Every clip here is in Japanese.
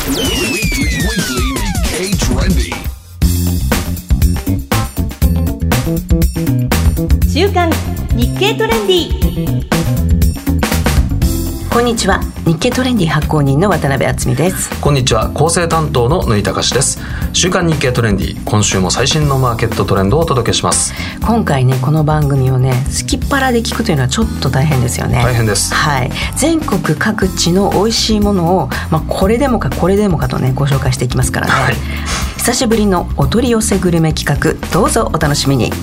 週刊日経トレンディ。こんにちは、日経トレンディ発行人の渡辺敦美です。 こんにちは、構成担当の縫井隆です。週刊日経トレンディ、今週も最新のマーケットトレンドをお届けします。 今回ね、この番組をね、すきっ腹で聞くというのはちょっと大変ですよね。 大変です。 はい、全国各地の美味しいものを、これでもかこれでもかとね、ご紹介していきますからね、はい、久しぶりのお取り寄せグルメ企画、どうぞお楽しみに。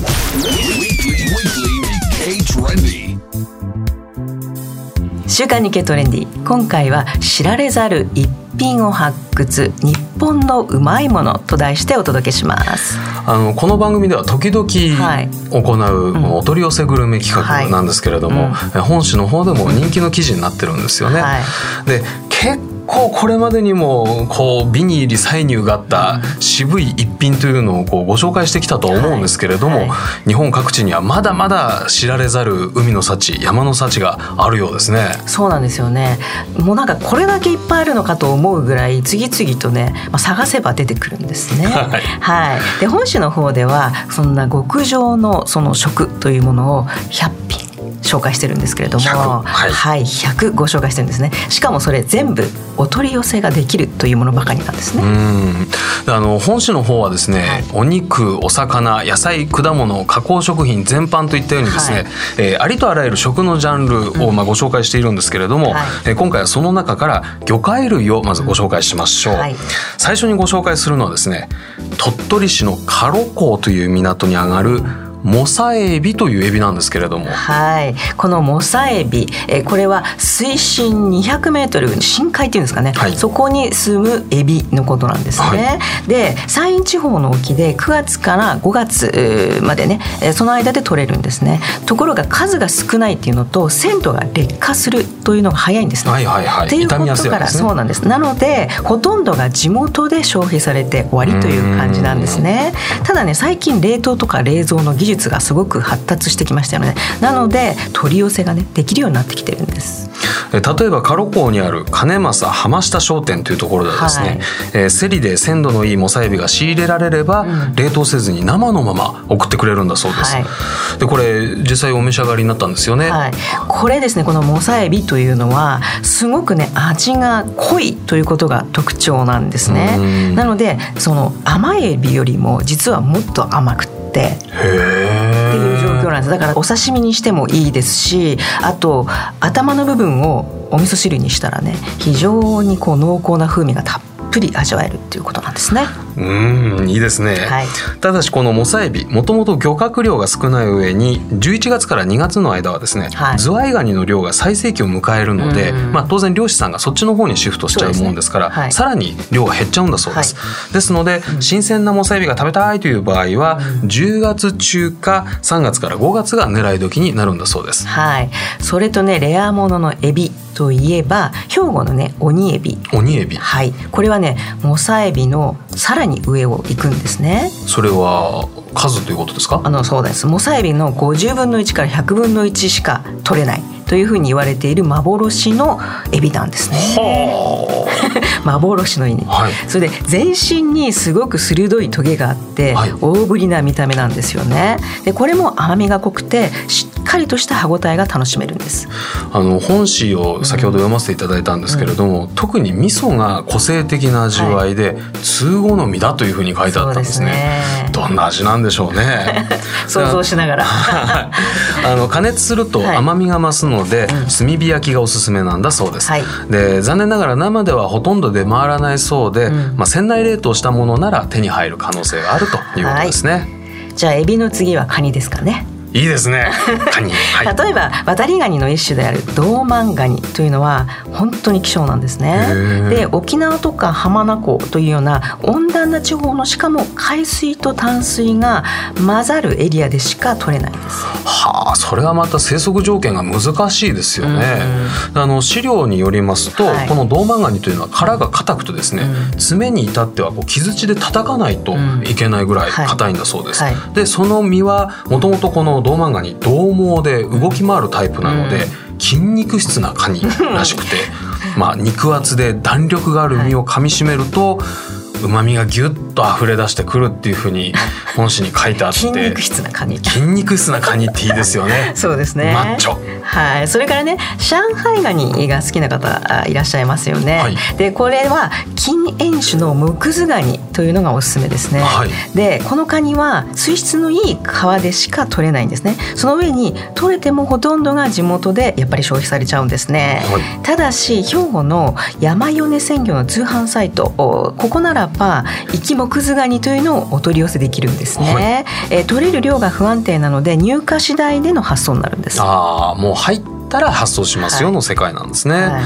週刊日経トレンディ、今回は知られざる一品を発掘、日本のうまいものと題してお届けします。 この番組では時々行うお取り寄せグルメ企画なんですけれども、本誌の方でも人気の記事になってるんですよね、で結構これまでにも美に入り歳入があった渋い一品というのをご紹介してきたと思うんですけれども、日本各地にはまだまだ知られざる海の幸、山の幸があるようですね。 そうなんですよね。もうなんかこれだけいっぱいあるのかと思うぐらい次々とね、探せば出てくるんですね。で本誌の方ではそんな極上のその食というものを100品紹介してるんですけれども、100ご紹介してるんですね。しかもそれ全部お取り寄せができるというものばかりなんですね。 本誌の方はですね、お肉、お魚、野菜、果物、加工食品全般といったようにですね、ありとあらゆる食のジャンルをご紹介しているんですけれども、今回はその中から魚介類をまずご紹介しましょう。最初にご紹介するのはですね、鳥取市の加呂港という港に上がるモサエビというエビなんですけれども、 このモサエビ、これは水深200メートル深海っていうんですかね、そこに住むエビのことなんですね。で山陰地方の沖で9月から5月までね、その間で取れるんですね。ところが数が少ないっていうのと鮮度が劣化するというのが早いんですね。っていうことから、そうなんです。なのでほとんどが地元で消費されて終わりという感じなんですね。ただね、最近冷凍とか冷蔵の技術がすごく発達してきましたよね。なので取り寄せがね、できるようになってきてるんです。 例えば加呂港にある金正浜下商店というところではですね、競りで鮮度のいいモサエビが仕入れられれば、冷凍せずに生のまま送ってくれるんだそうです。でこれ実際お召し上がりになったんですよね。これですね、このモサエビというのはすごくね、味が濃いということが特徴なんですね。なのでその甘いエビよりも実はもっと甘くってっていう状況なんです。だからお刺身にしてもいいですし、あと頭の部分をお味噌汁にしたらね、非常に濃厚な風味がたっぷり味わえるっていうことなんですね。 いいですね。ただしこのモサエビ、もともと漁獲量が少ない上に11月から2月の間はですね、ズワイガニの量が最盛期を迎えるので、当然漁師さんがそっちの方にシフトしちゃうもんですから、さらに量が減っちゃうんだそうです。ですので、新鮮なモサエビが食べたいという場合は、10月中か3月から5月が狙い時になるんだそうです。 それとね、レアもののエビといえば兵庫のね、オニエビ。これはね、モサエビのさらに上を行くんですね。 それは数ということですか？ そうです。モサエビの50分の1から100分の1しか取れないというふうに言われている幻のエビなんですね。幻のエビ、それで全身にすごく鋭いトゲがあって、大ぶりな見た目なんですよね。でこれも甘みが濃くてしっかりとした歯ごたえが楽しめるんです。 本誌を先ほど読ませていただいたんですけれども、特に味噌が個性的な味わいで、通好みだというふうに書いてあったんですね。どんな味なんでしょうね。 想像しながら加熱すると甘みが増すので、炭火焼きがおすすめなんだそうです。で残念ながら生ではほとんど出回らないそうで、船内冷凍したものなら手に入る可能性があるということですね。 じゃあエビの次はカニですかね。 いいですね、カニ。 例えばワタリガニの一種であるドウマンガニというのは本当に希少なんですね。で沖縄とか浜名湖というような温暖な地方の、しかも海水と淡水が混ざるエリアでしか取れないんです。 それはまた生息条件が難しいですよね。資料によりますと、このドウマンガニというのは殻が硬くてですね、爪に至っては木槌で叩かないといけないぐらい硬いんだそうです。でその身はもともとこのドウマンガニ獰猛で動き回るタイプなので、筋肉質なカニらしくて肉厚で弾力がある身を噛み締めると、旨味がギュッと溢れ出してくるっていう風に本誌に書いてあって、 筋肉質なカニっていいですよね。 そうですね。 マッチョ。 はい。それからね、上海ガニが好きな方いらっしゃいますよね。はい、でこれは近縁種のムクズガニというのがおすすめですね。はい、でこのカニは水質のいい川でしか取れないんですね。その上に取れてもほとんどが地元でやっぱり消費されちゃうんですね。はい、ただし兵庫の山米鮮魚の通販サイト、ここならば生きムクズガニというのをお取り寄せできるんですね。はい、取れる量が不安定なので入荷次第での発送になるんです。 もう入ったら発送しますよの世界なんですね。はい、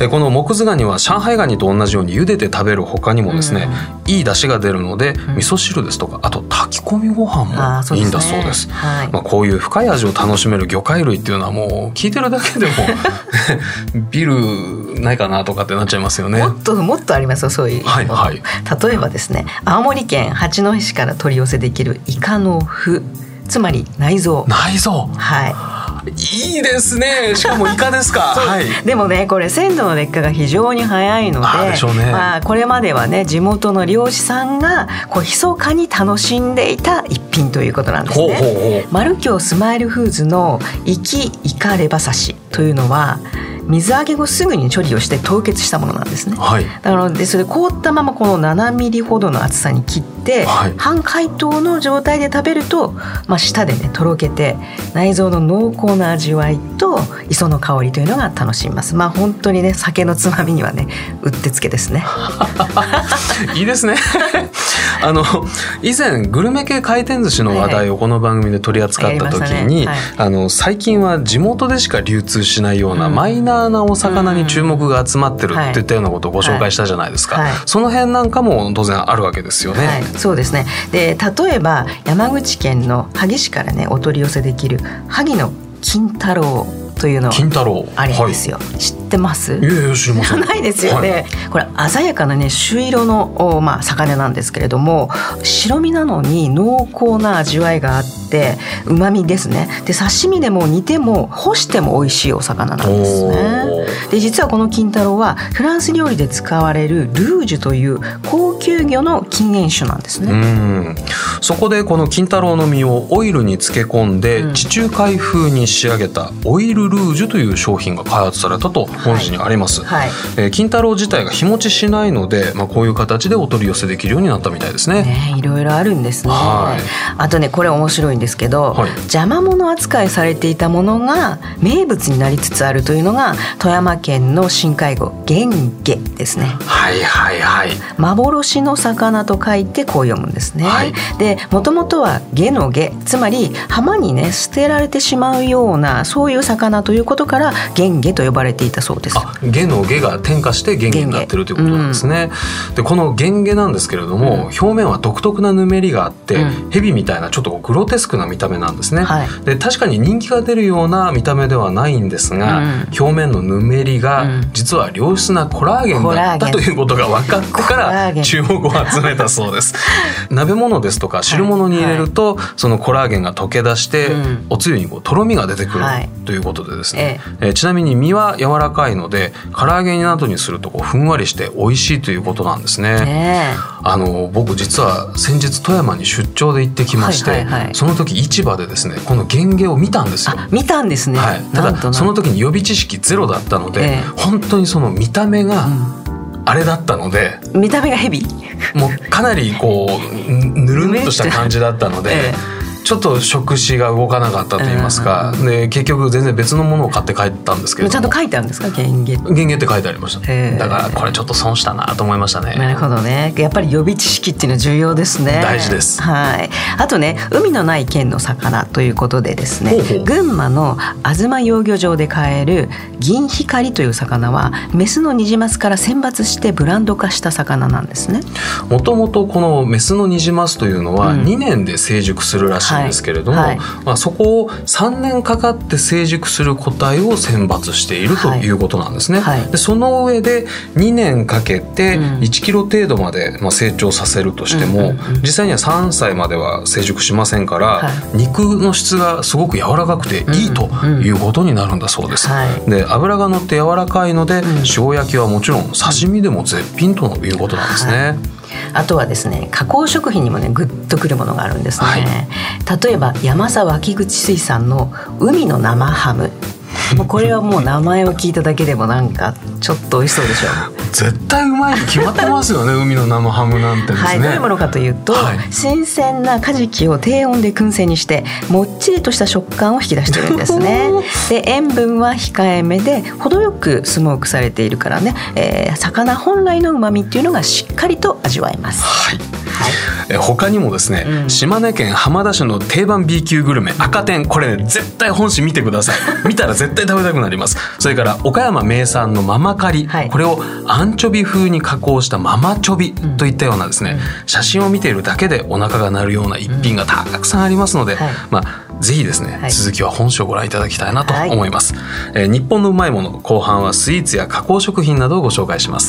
このモクズガニは上海ガニと同じように茹でて食べる他にもですね、いい出汁が出るので味噌汁ですとか、あと炊き込みご飯もいいんだそうです。はい、こういう深い味を楽しめる魚介類っていうのはもう聞いてるだけでもビールないかなとかってなっちゃいますよね。 もっとありますよ、そういう、はいはい、例えばですね、青森県八戸市から取り寄せできるイカの麩、つまり内臓。はい、 いいですね。しかもイカですか。はい、 でもね、これ鮮度の劣化が非常に早いので、 でしょうね。 これまではね、地元の漁師さんが密かに楽しんでいた一品ということなんですね。マルキョウスマイルフーズの生きイカレバ刺しというのは水揚げ後すぐに処理をして凍結したものなんですね。はい、なのでそれ凍ったままこの7ミリほどの厚さに切って、はい、半解凍の状態で食べると、舌でねとろけて内臓の濃厚な味わいと磯の香りというのが楽しめます。本当にね、酒のつまみにはねうってつけですね。 いいですね。以前グルメ系回転寿司の話題をこの番組で取り扱った時に、最近は地元でしか流通しないようなマイナーなお魚に注目が集まってるっていったようなことをご紹介したじゃないですか。その辺なんかも当然あるわけですよね。はい、 そうですね。で例えば山口県の萩市からねお取り寄せできる萩の金太郎というのあるんですよ。知ってます？ いや知りません。 ないですよね。これ鮮やかなね朱色の魚なんですけれども、白身なのに濃厚な味わいがあって旨味ですね。で刺身でも煮ても干しても美味しいお魚なんですね。で実はこの金太郎はフランス料理で使われるルージュという高級魚の近縁種なんですね。 そこでこの金太郎の身をオイルに漬け込んで地中海風に仕上げたオイルルージュという商品が開発されたと本誌にあります。金太郎自体が日持ちしないので、こういう形でお取り寄せできるようになったみたいですね。 いろいろあるんですね。あとね、これ面白いんですけど、邪魔者扱いされていたものが名物になりつつあるというのが富山県の深海魚ゲンゲですね。幻の魚と書いてこう読むんですね。でもともとはゲのゲ、つまり浜にね捨てられてしまうようなそういう魚ということからゲンゲと呼ばれていたそうです。 ゲのゲが転化してゲンゲになってるということなんですね。でこのゲンゲなんですけれども、表面は独特なぬめりがあって、蛇みたいなちょっとグロテスクな見た目なんですね。で確かに人気が出るような見た目ではないんですが、表面のぬめりが実は良質なコラーゲンだったということが分かってから注目を集めたそうです。鍋物ですとか汁物に入れると、そのコラーゲンが溶け出して、おつゆにとろみが出てくるということでですね、ちなみに身は柔らかいので唐揚げなどにするとふんわりして美味しいということなんですね。僕実は先日富山に出張で行ってきまして、その時市場でですねこのゲンゲを見たんですよ。 見たんですね。 ただその時に予備知識ゼロだったので、本当にその見た目があれだったので、 見た目がヘビもうかなりぬるんとした感じだったので、ちょっと食指が動かなかったと言いますか、で結局全然別のものを買って帰ったんですけれども。 ちゃんと書いてあるんですか？ゲンゲって書いてありました。だからこれちょっと損したなと思いましたね。 なるほどね。やっぱり予備知識っていうのは重要ですね。 大事です。 あとね、海のない県の魚ということでですね、群馬の東養魚場で買える銀光という魚はメスのニジマスから選抜してブランド化した魚なんですね。 もともとこのメスのニジマスというのは2年で成熟するらしいんですけれども、そこを3年かかって成熟する個体を選抜しているということなんですね。でその上で2年かけて1キロ程度まで成長させるとしても、実際には3歳までは成熟しませんから、肉の質がすごく柔らかくていいということになるんだそうです。で脂が乗って柔らかいので、塩焼きはもちろん刺身でも絶品ということなんですね。 あとはですね、加工食品にもねグッとくるものがあるんですね。例えば山沢脇口水産の海の生ハム、もうこれはもう名前を聞いただけでもなんかちょっと美味しそうでしょう。 絶対うまいに決まってますよね海の生ハムなんてですね。 どういうものかというと、新鮮なカジキを低温で燻製にしてもっちりとした食感を引き出しているんですね。で塩分は控えめで程よくスモークされているからね、魚本来の旨味っていうのがしっかりと味わえます。 他にもですね、島根県浜田市の定番 B 級グルメ赤天、これね絶対本誌見てください。見たら絶対食べたくなります。それから岡山名産のママカリ、これをアンチョビ風に加工したママチョビといったようなですね、写真を見ているだけでお腹が鳴るような一品がたくさんありますので、ぜひですね、続きは本誌をご覧いただきたいなと思います。日本のうまいもの、後半はスイーツや加工食品などをご紹介します。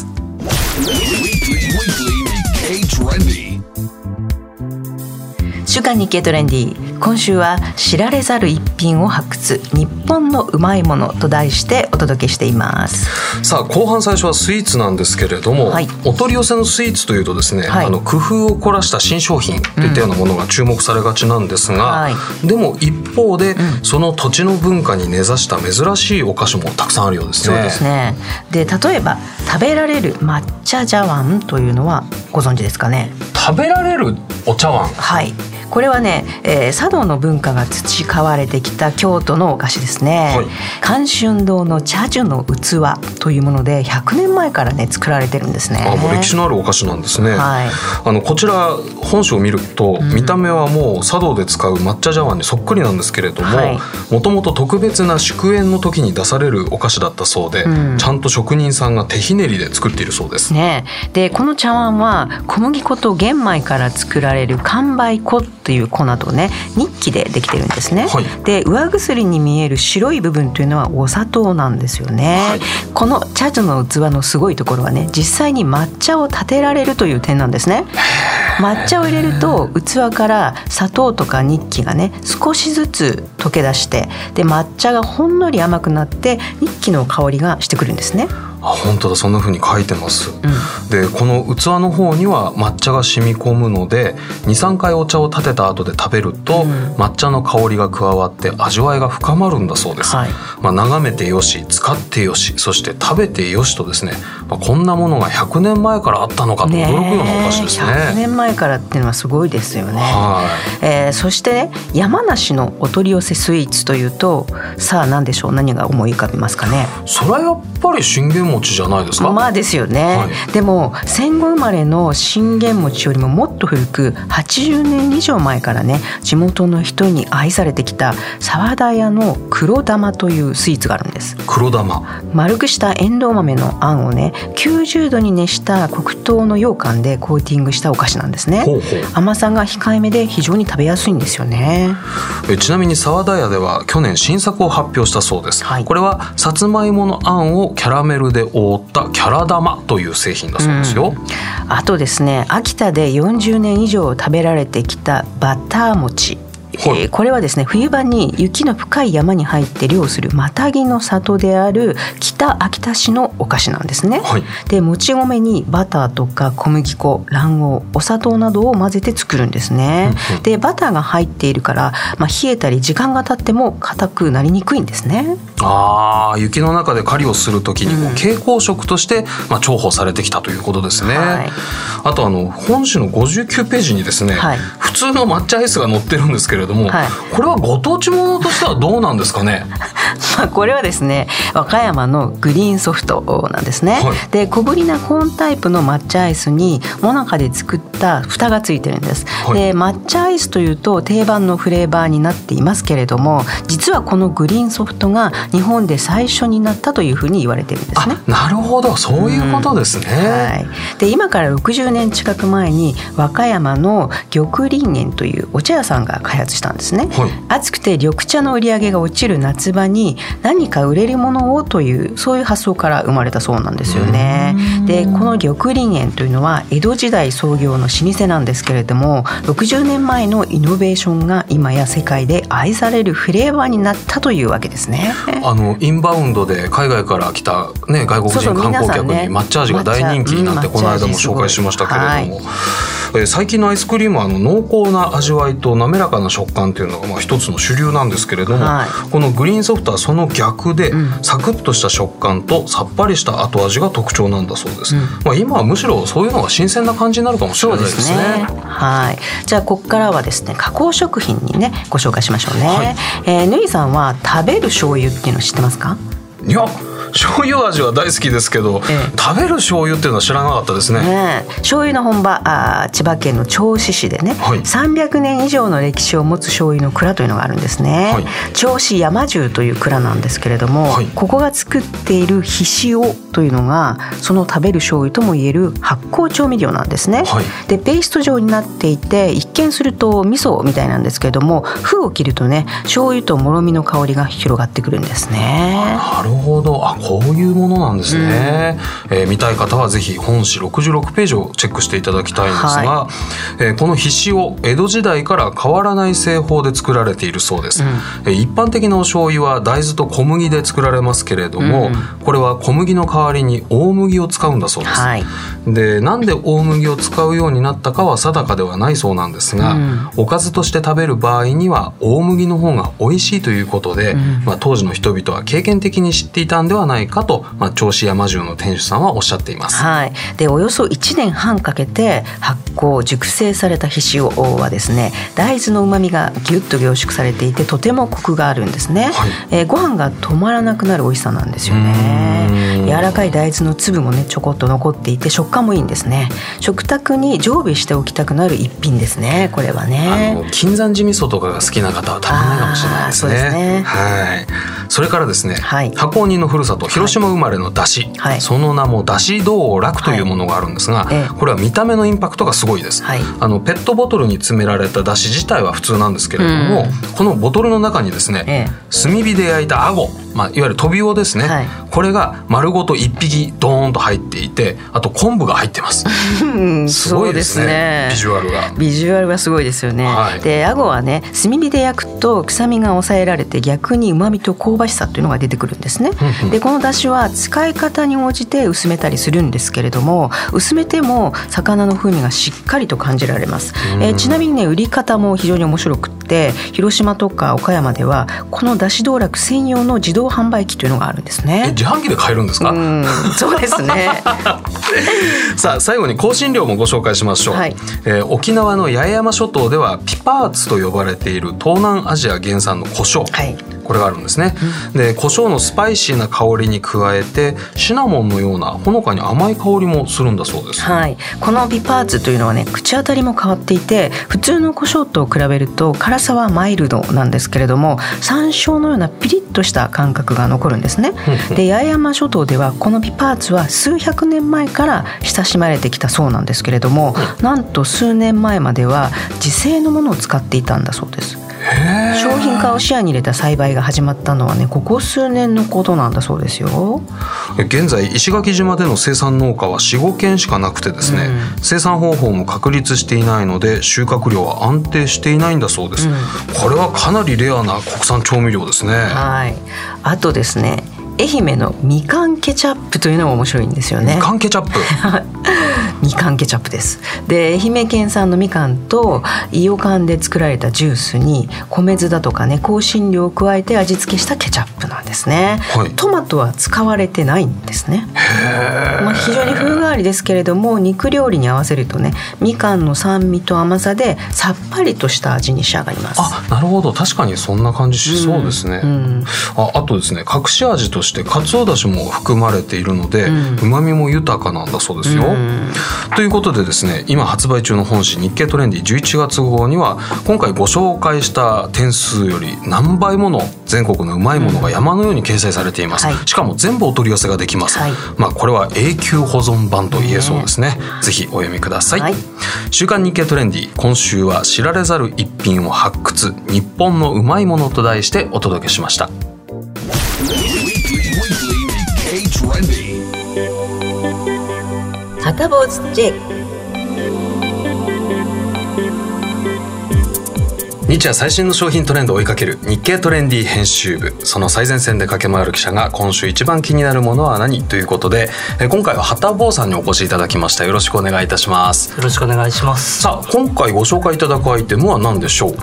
週刊日経トレンディ、今週は知られざる一品を発掘、日本のうまいものと題してお届けしています。 さあ後半最初はスイーツなんですけれども、お取り寄せのスイーツというとですね、工夫を凝らした新商品といったようなものが注目されがちなんですが、でも一方で、その土地の文化に根ざした珍しいお菓子もたくさんあるようですね。 そうですね。で例えば食べられる抹茶茶碗というのはご存知ですかね。 食べられるお茶碗、 これはね、茶道の文化が培われてきた京都のお菓子ですね。甘春堂の茶樹の器というもので100年前からね作られてるんですね。 もう歴史のあるお菓子なんですね。こちら本書を見ると、見た目はもう茶道で使う抹茶茶碗にそっくりなんですけれども、もともと特別な祝宴の時に出されるお菓子だったそうで、ちゃんと職人さんが手ひねりで作っているそうです、 でこの茶碗は小麦粉と玄米から作られる寒梅粉という粉とね日記でできてるんですね。で上薬に見える白い部分というのはお砂糖なんですよね。この茶樹の器のすごいところはね、実際に抹茶を立てられるという点なんですね。抹茶を入れると器から砂糖とか日記がね少しずつ溶け出して、で抹茶がほんのり甘くなって日記の香りがしてくるんですね。 本当だ、そんな風に書いてます、でこの器の方には抹茶が染み込むので 2,3 回お茶を立てた後で食べると、抹茶の香りが加わって味わいが深まるんだそうです、眺めてよし、使ってよし、そして食べてよしとですね、こんなものが100年前からあったのかと驚くようなお菓子ですね。 100年前からっていうのはすごいですよね。そして、山梨のお取り寄せスイーツというと、さあ何でしょう、何が思い浮かびますかね。 それはやっぱり信玄餅じゃないですか。 ですよね、でも戦後生まれの信玄餅よりももっと古く80年以上前からね地元の人に愛されてきた沢田屋の黒玉というスイーツがあるんです。 黒玉、 丸くしたエンドウ豆のあんをね90度に熱した黒糖の羊羹でコーティングしたお菓子なんですね。甘さが控えめで非常に食べやすいんですよね。 ちなみに沢田屋では去年新作を発表したそうです、これはさつまいものあんをキャラメルで覆ったキャラ玉という製品だそうですよ、 あとですね、秋田で40年以上食べられてきたバター餅、これはですね冬場に雪の深い山に入って漁するマタギの里である北秋田市のお菓子なんですね、でもち米にバターとか小麦粉、卵黄、お砂糖などを混ぜて作るんですね、でバターが入っているから、冷えたり時間が経っても硬くなりにくいんですね。 雪の中で狩りをするときに蛍光食として、重宝されてきたということですね、あと本誌の59ページにですね、普通の抹茶アイスが載ってるんですけれども、これはご当地ものとしてはどうなんですかね。 これはですね和歌山のグリーンソフトなんですね、で小ぶりなコーンタイプの抹茶アイスにモナカで作った蓋がついてるんです、で抹茶アイスというと定番のフレーバーになっていますけれども、実はこのグリーンソフトが日本で最初になったというふうに言われてるんですね。 なるほど、そういうことですね、 で今から60年近く前に和歌山の玉林園というお茶屋さんが開発したんですね、暑くて緑茶の売り上げが落ちる夏場に何か売れるものをというそういう発想から生まれたそうなんですよね。でこの玉林園というのは江戸時代創業の老舗なんですけれども、60年前のイノベーションが今や世界で愛されるフレーバーになったというわけですね。 インバウンドで海外から来た、ね、外国人観光客に抹茶味が大人気になって、この間も紹介しましたけれども、最近のアイスクリームは濃厚な味わいと滑らかな食感というのが一つの主流なんですけれども、このグリーンソフトはその逆で、サクッとした食感とさっぱりした後味が特徴なんだそうです、今はむしろそういうのが新鮮な感じになるかもしれないですね。 じゃあここからはですね、加工食品にねご紹介しましょうね。ぬいさんは食べる醤油っていうの知ってますか？ いや、醤油味は大好きですけど、食べる醤油っていうのは知らなかったですね。 醤油の本場千葉県の銚子市でね、300年以上の歴史を持つ醤油の蔵というのがあるんですね、銚子山重という蔵なんですけれども、ここが作っているひしおというのがその食べる醤油ともいえる発酵調味料なんですね、でペースト状になっていて一見すると味噌みたいなんですけれども、封を切るとね醤油ともろみの香りが広がってくるんですね。 なるほど、こういうものなんですね、見たい方はぜひ本誌66ページをチェックしていただきたいんですが、このひしお、江戸時代から変わらない製法で作られているそうです、一般的なお醤油は大豆と小麦で作られますけれども、これは小麦の代わりに大麦を使うんだそうです、でなんで大麦を使うようになったかは定かではないそうなんですが、おかずとして食べる場合には大麦の方が美味しいということで、当時の人々は経験的に知っていたんではないかと、銚子山重の店主さんはおっしゃっています、 でおよそ1年半かけて発酵熟成されたひしおはですね、大豆の旨味がギュッと凝縮されていてとてもコクがあるんですね、ご飯が止まらなくなる美味しさなんですよね。柔らかい大豆の粒もねちょこっと残っていて食感もいいんですね。食卓に常備しておきたくなる一品ですね、これはね。 金山寺味噌とかが好きな方はたまんないかもしれないですね。そうですね、それからですね、発酵人のふるさと広島生まれのだし、その名もだし道楽というものがあるんですが、これは見た目のインパクトがすごいです、ペットボトルに詰められただし自体は普通なんですけれども、このボトルの中にですね、炭火で焼いたあご、いわゆるトビウオですね、これが丸ごと1匹ドーンと入っていて、あと昆布が入ってますすごいですね、ビジュアルがすごいですよね、であごはね炭火で焼くと臭みが抑えられて逆に旨味と香ばしさというのが出てくるんですねでこの出汁は使い方に応じて薄めたりするんですけれども、薄めても魚の風味がしっかりと感じられます、ちなみにね売り方も非常に面白くって、広島とか岡山ではこのだし道楽専用の自動販売機というのがあるんですね。自販機で買えるんですか？そうですねさあ最後に香辛料もご紹介しましょう、沖縄の八重山諸島ではピパーツと呼ばれている東南アジア原産の胡椒、これがあるんですね、で胡椒のスパイシーな香りに加えてシナモンのようなほのかに甘い香りもするんだそうです、このピパーツというのはね口当たりも変わっていて、普通の胡椒と比べると辛さはマイルドなんですけれども、山椒のようなピリッとした感覚が残るんですねで八重山諸島ではこのピパーツは数百年前から親しまれてきたそうなんですけれども、なんと数年前までは自生のものを使っていたんだそうです。商品化を視野に入れた栽培が始まったのはねここ数年のことなんだそうですよ。現在石垣島での生産農家は 4,5 軒しかなくてですね、生産方法も確立していないので収穫量は安定していないんだそうです、これはかなりレアな国産調味料ですね。あとですね、愛媛のみかんケチャップというのが面白いんですよね。みかんケチャップみかんケチャップです。で愛媛県産のみかんと伊予柑で作られたジュースに米酢だとかね香辛料を加えて味付けしたケチャップなんですね、トマトは使われてないんですね。非常に風変わりですけれども肉料理に合わせるとねみかんの酸味と甘さでさっぱりとした味に仕上がります。なるほど、確かにそんな感じしそうですね、あとですね隠し味としてかつおだしも含まれているので、旨味も豊かなんだそうですよ、 ということでですね、今発売中の本誌日経トレンディ11月号には今回ご紹介した点数より何倍もの全国のうまいものが山のように掲載されています、しかも全部お取り寄せができます、これは永久保存版と言えそうですね。ぜひお読みください、週刊日経トレンディ、今週は知られざる一品を発掘、日本のうまいものと題してお届けしました。 はたぼうつ J。 日夜最新の商品トレンドを追いかける日経トレンディ編集部、その最前線で駆け回る記者が今週一番気になるものは何ということで、今回ははたぼうさんにお越しいただきました。よろしくお願いいたします。 よろしくお願いします。 さあ、今回ご紹介いただくアイテムは何でしょう。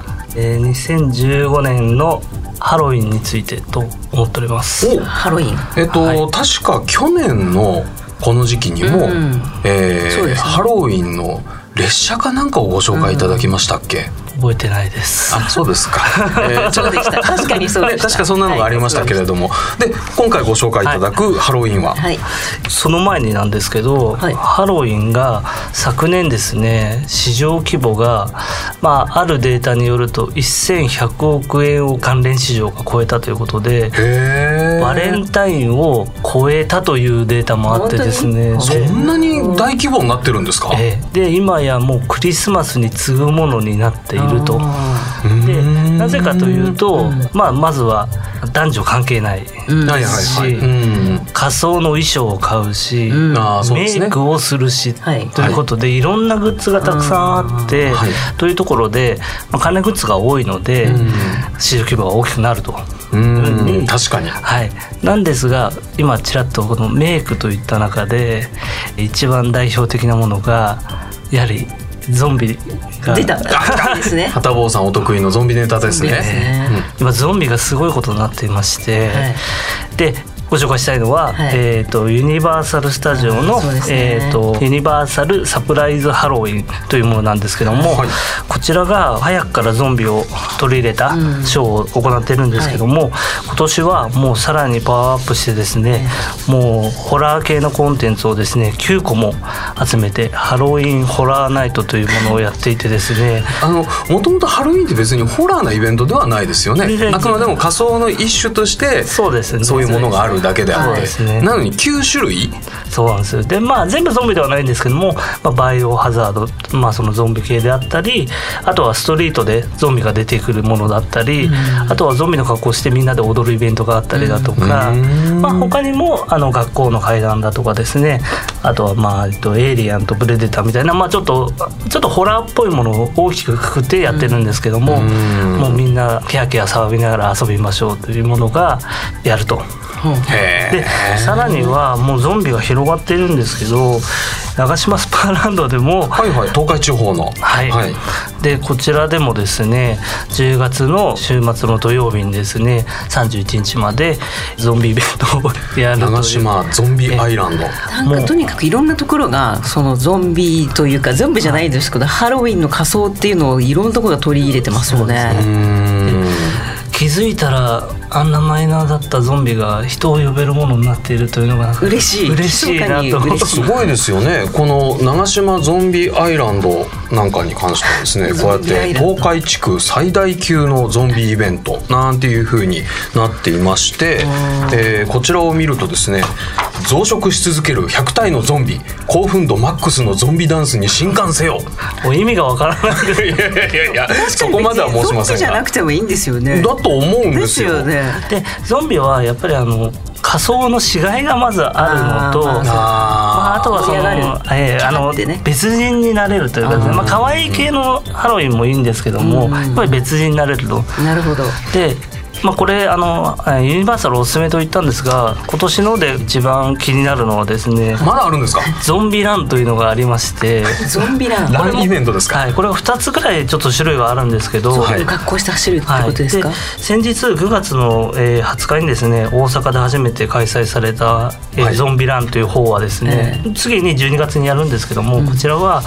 2015年のハロウィンについてと思っております。 ハロウィン、 確か去年のこの時期にも、ハロウィンの列車かなんかをご紹介いただきましたっけ。 覚えてないです。 あ、そうですか。 そうでした。確かにそうでした。 確かそんなのがありましたけれども、で今回ご紹介いただくハロウィンは、 その前になんですけど、ハロウィンが昨年ですね、市場規模が、あるデータによると1100億円を関連市場が超えたということで、バレンタインを超えたというデータもあってですね。 そんなに大規模になってるんですか。 で今やもうクリスマスに次ぐものになっていると。でなぜかというと、まずは男女関係ないし、仮装の衣装を買うし、メイクをするし、ということでいろんなグッズがたくさんあって、というところで、関連グッズが多いので、市場規模が大きくなると。 確かに、 なんですが今ちらっとこのメイクといった中で一番代表的なものがやはりゾンビが出たですね。 はたぼうさんお得意のゾンビネタですね。 今ゾンビがすごいことになっていまして、でご紹介したいのは、ユニバーサル・スタジオの、ユニバーサル・サプライズ・ハロウィンというものなんですけども、こちらが早くからゾンビを取り入れたショーを行っているんですけども、今年はもうさらにパワーアップしてですね、もうホラー系のコンテンツをですね9個も集めてハロウィンホラーナイトというものをやっていてですね、 もともとハロウィンって別にホラーなイベントではないですよね。あくまでも仮装の一種としてそういうものがあるだけであって、なのに9種類。 そうなんですよ。で全部ゾンビではないんですけども、バイオハザード、そのゾンビ系であったり、あとはストリートでゾンビが出てくるものだったり、あとはゾンビの格好をしてみんなで踊るイベントがあったりだとか、他にも学校の怪談だとかですね、あとはエイリアンとプレデターみたいな、ちょっとホラーっぽいものを大きくくくってやってるんですけども、もうみんなキャーキャー騒ぎながら遊びましょうというものがやると。でさらにはもうゾンビが広がっているんですけど、長島スパーランドでも、 東海地方の、 でこちらでもですね、10月の週末の土曜日にですね31日までゾンビイベントをやるという。 長島ゾンビアイランド、 とにかくいろんなところがそのゾンビというか、ゾンビじゃないですけどハロウィンの仮装っていうのをいろんなところが取り入れてますよね。 気づいたらあんなマイナーだったゾンビが人を呼べるものになっているというのが嬉しいなと。 すごいですよね。この長島ゾンビアイランドなんかに関してはですね、こうやって東海地区最大級のゾンビイベントなんていう風になっていまして、こちらを見るとですね、増殖し続ける100体のゾンビ、興奮度マックスのゾンビダンスに震撼せよ。 意味がわからない。 いやそこまでは申しませんが、ゾンビじゃなくてもいいんですよね。 だと思うんですよ。 でゾンビはやっぱり仮想の死骸がまずあるのと、あとはその別人になれるというか、可愛い系のハロウィンもいいんですけども、やっぱり別人になれると。 なるほど。 でこれユニバーサルおすすめと言ったんですが、今年ので一番気になるのはですね、 まだあるんですか。 ゾンビランというのがありまして、 ゾンビラン、 ランイベントですか。 これは2つくらいちょっと種類があるんですけど、 そういう格好して走るってことですか。 先日9月の20日にですね、大阪で初めて開催されたゾンビランという方はですね、次に12月にやるんですけども、こちらは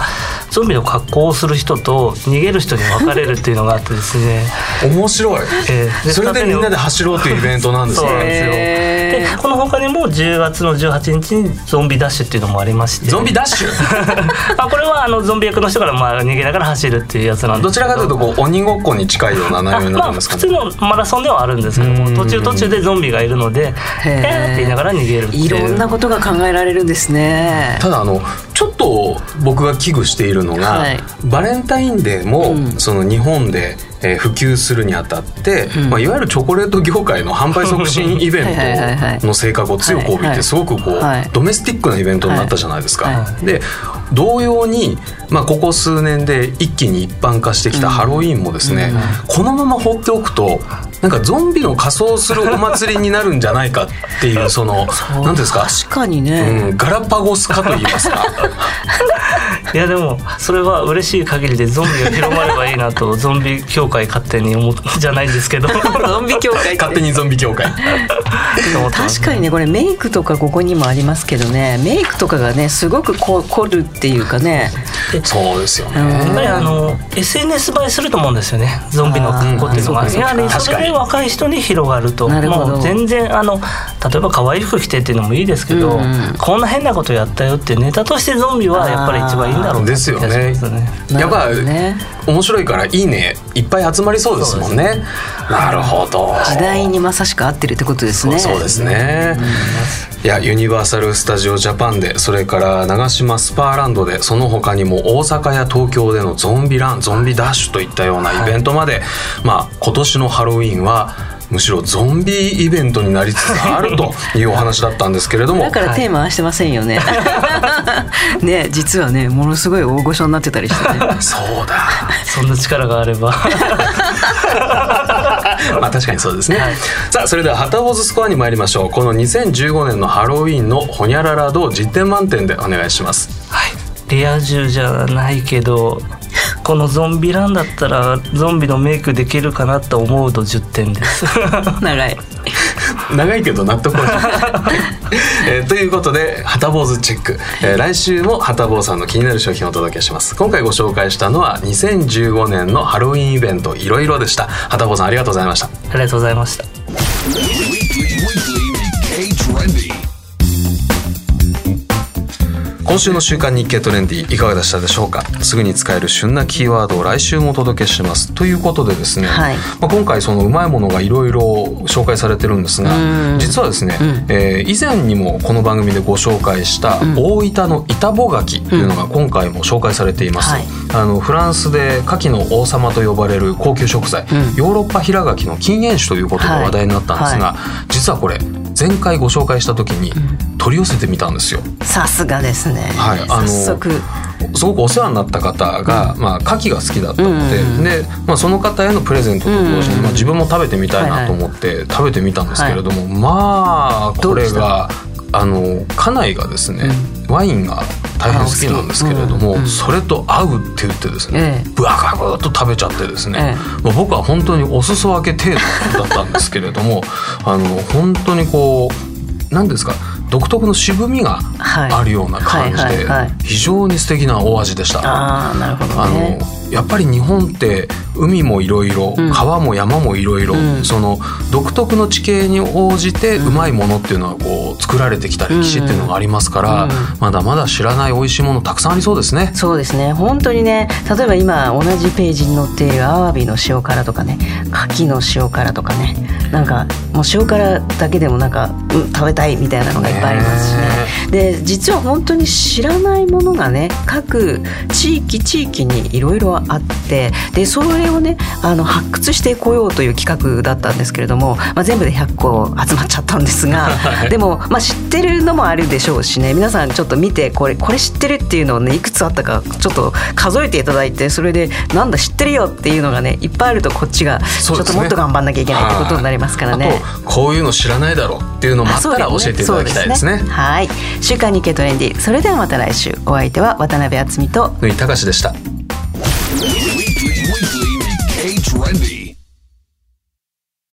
ゾンビの格好をする人と逃げる人に分かれるっていうのがあってですね面白い、それでみんなで走ろうというイベントなんですね。 そうなんですよ。でこの他にも10月の18日にゾンビダッシュっていうのもありまして。 ゾンビダッシュこれはゾンビ役の人から逃げながら走るっていうやつなんですけど、 どちらかというとこう鬼ごっこに近いような内容になるんですかね。 普通のマラソンではあるんですけども、途中でゾンビがいるのでって言いながら逃げるっていう、 いろんなことが考えられるんですね。 ただちょっと僕が危惧しているのが、バレンタインデーもその日本で普及するにあたって、いわゆるチョコレート業界の販売促進イベントの性格を強く帯びて、すごくこうドメスティックなイベントになったじゃないですか。で同様に、ここ数年で一気に一般化してきたハロウィーンもですね、このまま放っておくとなんかゾンビの仮装するお祭りになるんじゃないかっていう何ていうんですか、 確かにね、 ガラパゴス化といいますかいやでもそれは嬉しい限りでゾンビが広まればいいなとゾンビ協会勝手に思ったじゃないんですけどゾンビ協会勝手にゾンビ協会確かにね、これメイクとかここにもありますけどね、メイクとかがねすごく凝るっていうかね。 そうですよね。 やっぱりSNS 映えすると思うんですよね、ゾンビの格好っていうのが。それで若い人に広がると。もう全然例えば可愛い服着てっていうのもいいですけど、こんな変なことやったよってネタとしてゾンビはやっぱり一番いいんだろうですよね。やっぱ面白いからいいねいっぱい集まりそうですもんね。なるほど。 時代にまさしく合ってるってことですね。 そうですね。いやユニバーサル・スタジオ・ジャパンで、それから長島スパーランドで、その他にも大阪や東京でのゾンビラン、ゾンビダッシュといったようなイベントまで、今年のハロウィーンはむしろゾンビイベントになりつつあるというお話だったんですけれども、 だから手回してませんよね、ね、実はねものすごい大御所になってたりしてねそうだ、 そんな力があれば確かにそうですね、さあそれでははたぼうずスコアに参りましょう。この2015年のハロウィーンのホニャララ度を10点満点でお願いします。 リア充じゃないけどこのゾンビランだったらゾンビのメイクできるかなと思うと10点です長いけど納得はということではたぼうずチェック、来週もはたぼうさんの気になる商品をお届けします。今回ご紹介したのは2015年のハロウィンイベントいろいろでした。はたぼうさんありがとうございました。 ありがとうございました。 今週の週刊日経トレンディいかがでしたでしょうか。すぐに使える旬なキーワードを来週もお届けしますということでですね、今回そのうまいものがいろいろ紹介されてるんですが、実はですね、以前にもこの番組でご紹介した大分の板穂牡蠣というのが今回も紹介されています。フランスで牡蠣の王様と呼ばれる高級食材、ヨーロッパ平牡蠣の禁煙種ということが話題になったんですが、実はこれ前回ご紹介した時に取り寄せてみたんですよ。 さすがですね。早速すごくお世話になった方が、牡蠣が好きだったので、その方へのプレゼントと同時に、自分も食べてみたいなと思って食べてみたんですけれども、これが家内がですね、ワインが大変好きなんですけれども、それと合うって言ってですね、ブワガブッと食べちゃってですね、僕は本当にお裾分け程度だったんですけれども本当にこう何ですか、独特の渋みがあるような感じで非常に素敵なお味でした。 なるほどね。 やっぱり日本って海もいろいろ、川も山もいろいろ、その独特の地形に応じてうまいものっていうのはこう作られてきた歴史っていうのがありますから、まだまだ知らない美味しいものたくさんありそうですね。 そうですね、本当にね。例えば今同じページに載っているアワビの塩辛とかね、牡蠣の塩辛とかね、なんかもう塩辛だけでもなんか、食べたいみたいなのがいっぱいありますしね。で実は本当に知らないものがね、各地域にいろいろあって、でそれをね発掘してこようという企画だったんですけれども、全部で100個集まっちゃったんですがでも、知ってるのもあるでしょうしね、皆さんちょっと見てこれ知ってるっていうのをね、いくつあったかちょっと数えていただいて、それでなんだ知ってるよっていうのがねいっぱいあると、こっちがちょっともっと頑張んなきゃいけないってことになりますからね。 あとこういうの知らないだろうっていうのもあったら教えていただきたいですね。 はい、週刊日経トレンディ、それではまた来週。お相手は渡辺敦美と縫井隆でした。 Weekly Nikkei Trendy.